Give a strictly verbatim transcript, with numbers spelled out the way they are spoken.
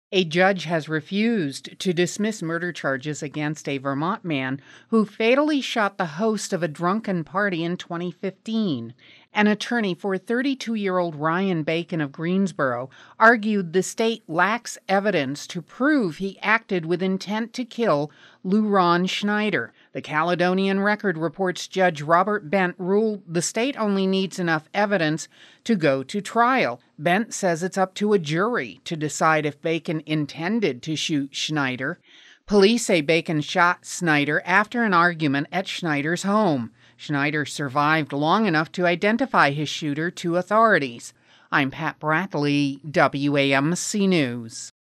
A judge has refused to dismiss murder charges against a Vermont man who fatally shot the host of a drunken party in twenty fifteen. An attorney for thirty-two-year-old Ryan Bacon of Greensboro argued the state lacks evidence to prove he acted with intent to kill Lou Ron Schneider. The Caledonian Record reports Judge Robert Bent ruled the state only needs enough evidence to go to trial. Bent says it's up to a jury to decide if Bacon intended to shoot Schneider. Police say Bacon shot Schneider after an argument at Schneider's home. Schneider survived long enough to identify his shooter to authorities. I'm Pat Bradley, W A M C News.